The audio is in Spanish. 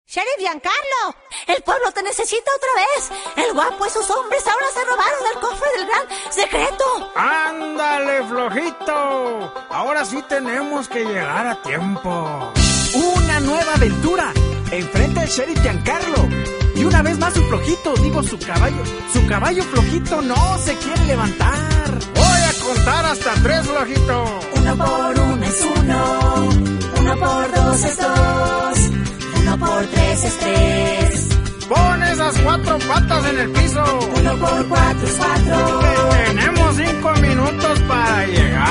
Sheriff Giancarlo, el pueblo te necesita otra vez. El guapo y sus hombres ahora se robaron el cofre del gran secreto. ¡Ándale, flojito! Ahora sí tenemos que llegar a tiempo. ¡Una nueva aventura! Enfrenta al Sheriff Giancarlo. Y una vez más su flojito, su caballo flojito no se quiere levantar. Voy a contar hasta 3, flojito. 1 por 1 es 1, 1 por 2 es 2, 1 por 3 es 3. Pon esas 4 patas en el piso. 1 por 4 es 4. Tenemos 5 minutos para llegar.